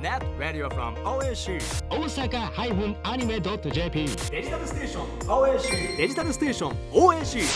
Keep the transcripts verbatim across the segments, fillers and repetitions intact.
Net Radio from オーエーシー大阪 アニメ ドットジェーピーデジタルステーション オーエーシー デジタルステーション オーエーシー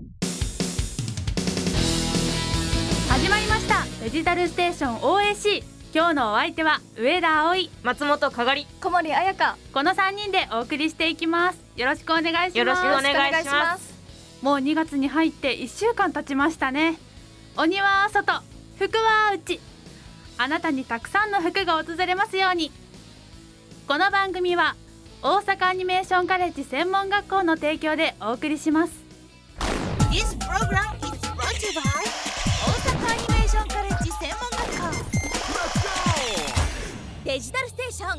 始まりました。デジタルステーション オーエーシー。今日のお相手は上田葵、 松本かがり、 小森彩香、 このさんにんでお送りしていきます。よろしくお願いします。 よろしくお願いします。 もうにがつに入っていっしゅうかん経ちましたね。鬼は外、福は内。あなたにたくさんの服が訪れますように。この番組は大阪アニメーションカレッジ専門学校の提供でお送りします。 This program is brought to you by 大阪アニメーションカレッジ専門学校デジタルステーション オーエー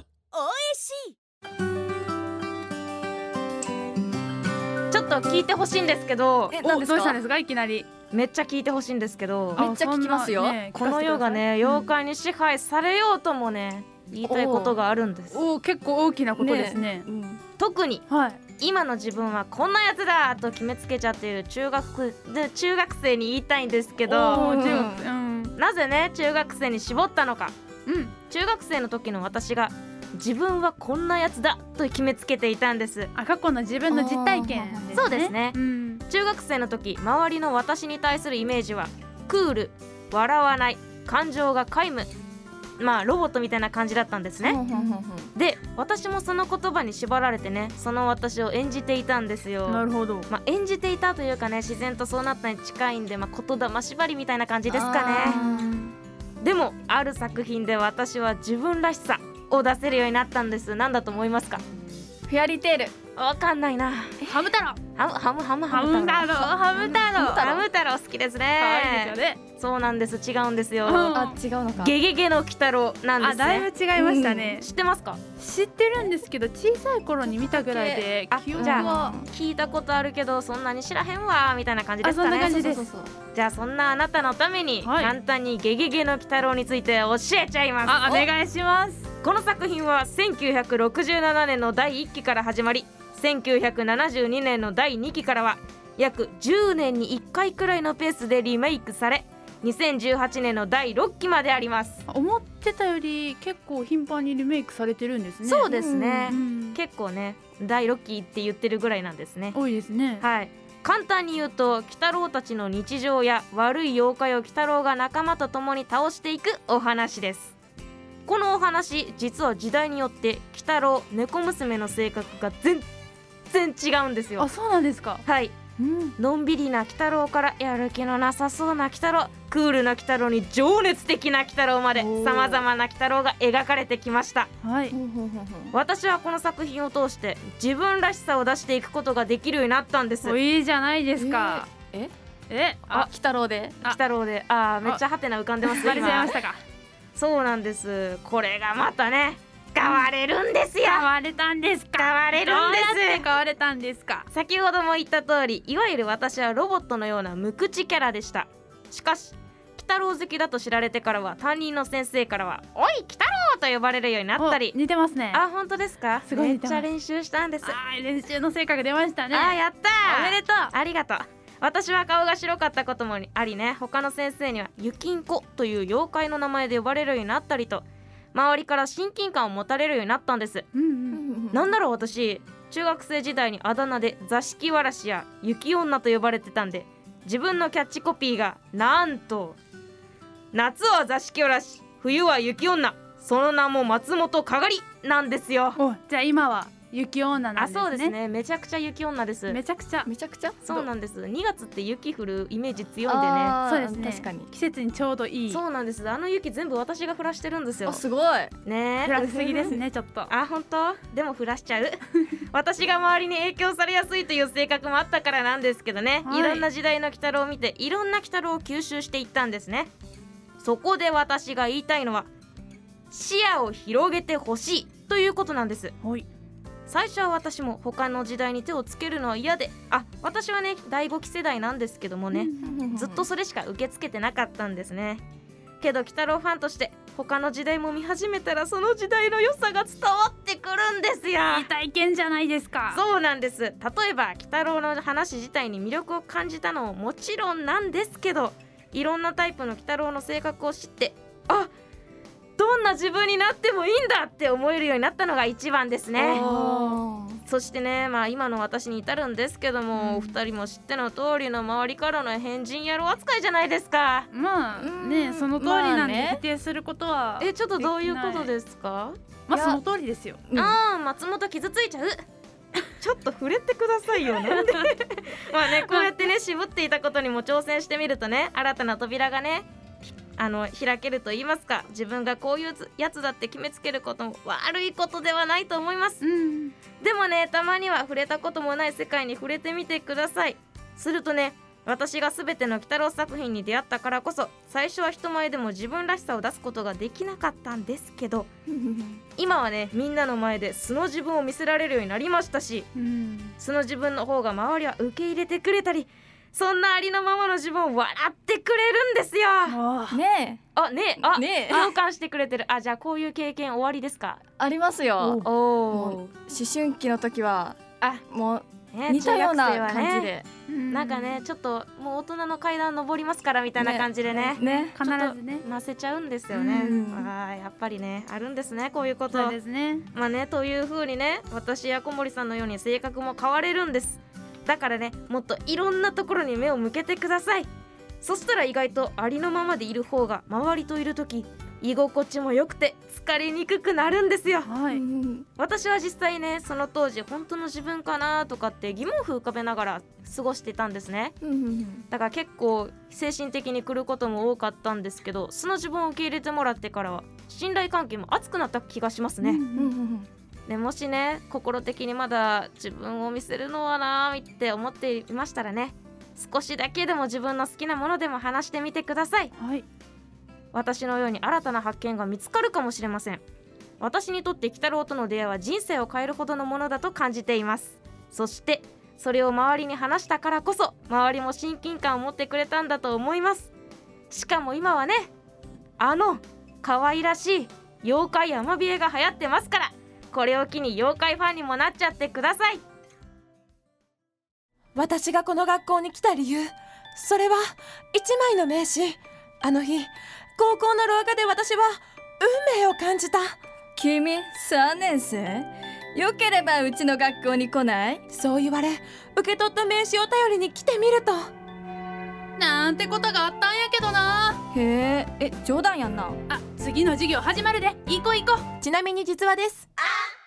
シー。 ちょっと聞いてほしいんですけど、 え、 お、 何ですか？ どうしたんですかいきなり。 めっちゃ聞いてほしいんですけど、 めっちゃ聞きますよ。 あそんなねこの世がね、妖怪に支配されようともね、言いたいことがあるんです。 お、結構大きなことですね。 うん、 特にはい。 今の自分はこんなやつだと決めつけちゃっている中学で中学生に言いたいんですけど、 おー、 うん中学うんなぜね中学生に絞ったのか。 うん中学生の時の私が自分はこんなやつだと決めつけていたんです。 あ、過去の自分の実体験ですね。 そうですねうん中学生の時、周りの私に対するイメージはクール、笑わない、感情が皆無、まあロボットみたいな感じだったんですね。で、私もその言葉に縛られてね、その私を演じていたんですよ。 なるほど。 まあ、演じていたというかね、自然とそうなったに近いんで、まあ、言霊縛りみたいな感じですかね。でもある作品で私は自分らしさを出せるようになったんです。何だと思いますか？ フェアリーテール。 わかんないな。 ハム太郎。 ハムハムハムハム太郎。ハム太郎。 ハム太郎好きですね。 可愛いですよね。 そうなんです。違うんですよ。 うんあ、違うのか。 ゲゲゲの鬼太郎なんですね。 あ、だいぶ違いましたね。 知ってますか？ 知ってるんですけど、小さい頃に見たぐらいであ、 記憶じゃあは。 聞いたことあるけどそんなに知らへんわみたいな感じですかね。 あ、そんな感じですそうそうそうじゃあそんなあなたのために、 はい簡単にゲゲゲの鬼太郎について教えちゃいます。 あ、お願いします。 この作品はせんきゅうひゃくろくじゅうななねんのだいいっきから始まり、せんきゅうひゃくななじゅうにねんのだいにきからは約じゅうねんにいっかいくらいのペースでリメイクされ、にせんじゅうはちねんのだいろっきまであります。 思ってたより結構頻繁にリメイクされてるんですね。 そうですね、 うん結構ねだいろっきって言ってるぐらいなんですね。 多いですね。 はい簡単に言うと、鬼太郎たちの日常や悪い妖怪を鬼太郎が仲間と共に倒していくお話です。このお話、実は時代によって鬼太郎、猫娘の性格が全然違うんですよ。 あ、そうなんですか。 はいうん。 のんびりな鬼太郎からやる気のなさそうな鬼太郎、クールな鬼太郎に情熱的な鬼太郎まで、 おーさまざまな鬼太郎が描かれてきました。 はい。 私はこの作品を通して自分らしさを出していくことができるようになったんです。 お、いいじゃないですか。 ええ、 あ、 あ、 鬼太郎で。 鬼太郎で、あーめっちゃハテナ浮かんでますバレちゃいま今。 したか。 そうなんです。これがまたね変われるんですよ。 変われたんですか。 変われるんです。 どうやって変われたんですか。 先ほども言った通り、いわゆる私はロボットのような無口キャラでした。しかし鬼太郎好きだと知られてからは、担任の先生からはおい鬼太郎と呼ばれるようになったり。 お、似てますね。 あ、本当ですか？ すごいめっ似てますちゃ練習したんです。 あー、練習の成果が出ましたね。 あーやったーおめでとう。 ありがとう。私は顔が白かったこともありね、他の先生にはゆきんこという妖怪の名前で呼ばれるようになったりと、周りから親近感を持たれるようになったんです。 うんうん。 なんだろう、私中学生時代にあだ名で座敷わらしや雪女と呼ばれてたんで、自分のキャッチコピーがなんと夏は座敷わらし、冬は雪女、その名も松本かがりなんですよ。 お、じゃあ今は雪女なんあ、 ですね。 そうですね、めちゃくちゃ雪女です。 めちゃくちゃ。 めちゃくちゃ。 そうなんです。にがつって雪降るイメージ強いんでね。 あーそうですね。 確かに。 季節にちょうどいい。 そうなんです。あの雪全部私が降らしてるんですよあ、すごい。 ねえ。 降らしすぎですね、ちょっと。 あ、本当？でも降らしちゃう私が周りに影響されやすいという性格もあったからなんですけどね、 はいいろんな時代の鬼太郎を見て、いろんな鬼太郎を吸収していったんですね。そこで私が言いたいのは、視野を広げてほしいということなんです。 はい。 最初は私も他の時代に手をつけるのは嫌で、あ、私はねだいごき世代なんですけどもね、ずっとそれしか受け付けてなかったんですね。けど鬼太郎ファンとして他の時代も見始めたら、その時代の良さが伝わってくるんですよ。 いい体験じゃないですか。 そうなんです。例えば鬼太郎の話自体に魅力を感じたのももちろんなんですけど、いろんなタイプの鬼太郎の性格を知って、あ、 どんな自分になってもいいんだって思えるようになったのが一番ですね。そしてね、まあ今の私に至るんですけども、うん、お二人も知っての通りの周りからの変人野郎扱いじゃないですか。 まあね、その通りなんで否定することは、 えちょっとどういうことですか？ まあその通りですよ。 ああ、松本傷ついちゃうちょっと触れてくださいよなんでまあね、こうやってね渋っていたことにも挑戦してみるとね、新たな扉がねあの開けると言いますか、自分がこういうやつだって決めつけることも悪いことではないと思います、うん、でもね、たまには触れたこともない世界に触れてみてください。するとね、私が全ての鬼太郎作品に出会ったからこそ、最初は人前でも自分らしさを出すことができなかったんですけど今はね、みんなの前で素の自分を見せられるようになりましたし、うん、素の自分の方が周りは受け入れてくれたり、そんなありのままの自分を笑ってくれるんですよ。 ねえあ、ねえ、あ、ねえ、共感してくれてる。あ、じゃあこういう経験終わりですか？ ありますよ。 おお、 思春期の時はあ、 もう、ね、似たような感じで、 ね、なんかね、ちょっともう大人の階段登りますからみたいな感じでね、ね、 ね、必ずねませちゃうんですよね。あ、やっぱりね、あるんですね、こういうこと。 そうですね。 まあね、という風にね、私や小森さんのように性格も変われるんです。だからね、もっといろんなところに目を向けてください。そしたら意外とありのままでいる方が周りといるとき居心地も良くて疲れにくくなるんですよ、はい、私は実際ね、その当時本当の自分かなとかって疑問符浮かべながら過ごしてたんですね。だから結構精神的に来ることも多かったんですけど、その自分を受け入れてもらってからは信頼関係も熱くなった気がしますね。でもしね、心的にまだ自分を見せるのはなーって思っていましたらね、少しだけでも自分の好きなものでも話してみてください、はい、私のように新たな発見が見つかるかもしれません。私にとって鬼太郎との出会いは人生を変えるほどのものだと感じています。そしてそれを周りに話したからこそ、周りも親近感を持ってくれたんだと思います。しかも今はね、あの可愛らしい妖怪アマビエが流行ってますから、これを機に妖怪ファンにもなっちゃってください。 私がこの学校に来た理由、それは一枚の名刺。あの日、高校の廊下で私は運命を感じた。 君さんねん生？よければうちの学校に来ない？ そう言われ、受け取った名刺を頼りに来てみると、 なんてことがあったんやけどな。 へえ、え、冗談やんな。 あ、次の授業始まるで、行こう行こう。ちなみに実はです。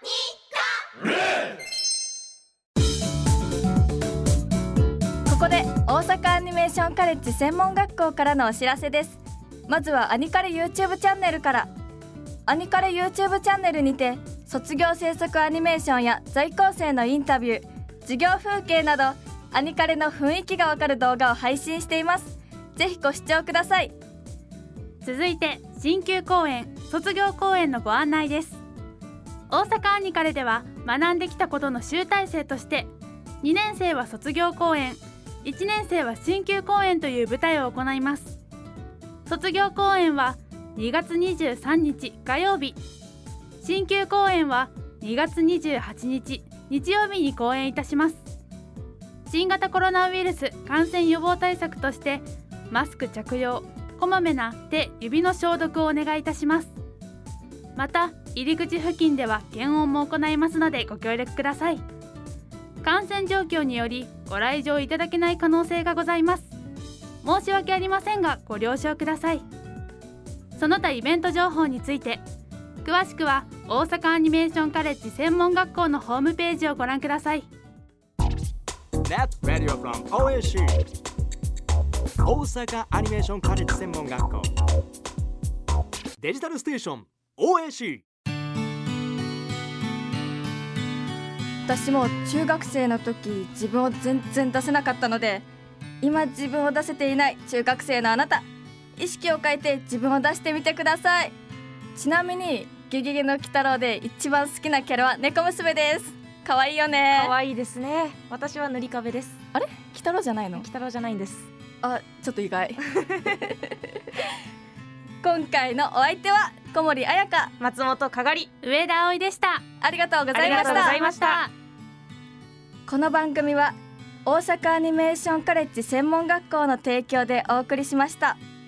ここで大阪アニメーションカレッジ専門学校からのお知らせです。まずはアニカレ YouTube チャンネルから。アニカレ YouTube チャンネルにて卒業制作アニメーションや在校生のインタビュー、授業風景などアニカレの雰囲気がわかる動画を配信しています。ぜひご視聴ください。 続いて新旧公演、卒業公演のご案内です。大阪アニカレでは学んできたことの集大成として、にねん生は卒業公演、いちねん生は新旧公演という舞台を行います。卒業公演はにがつにじゅうさんにち火曜日、新旧公演はにがつにじゅうはちにち日曜日に公演いたします。新型コロナウイルス感染予防対策としてマスク着用、こまめな手・指の消毒をお願いいたします。また入り口付近では検温も行いますのでご協力ください。感染状況によりご来場いただけない可能性がございます。申し訳ありませんがご了承ください。その他イベント情報について詳しくは大阪アニメーションカレッジ専門学校のホームページをご覧ください。 Net Radio from オーエーシー 大阪アニメーションカレッジ専門学校デジタルステーション オーエーシー。 私も中学生の時自分を全然出せなかったので、今自分を出せていない中学生のあなた、意識を変えて自分を出してみてください。ちなみにゲゲゲの鬼太郎で一番好きなキャラは猫娘です。可愛いよね。 可愛いですね。私は塗り壁です。 あれ、鬼太郎じゃないの？ 鬼太郎じゃないんです。 あ、ちょっと意外今回のお相手は小森彩香、 松本かがり、 上田葵でした。 ありがとうございました。 ありがとうございました。 この番組は大阪アニメーションカレッジ専門学校の提供でお送りしました。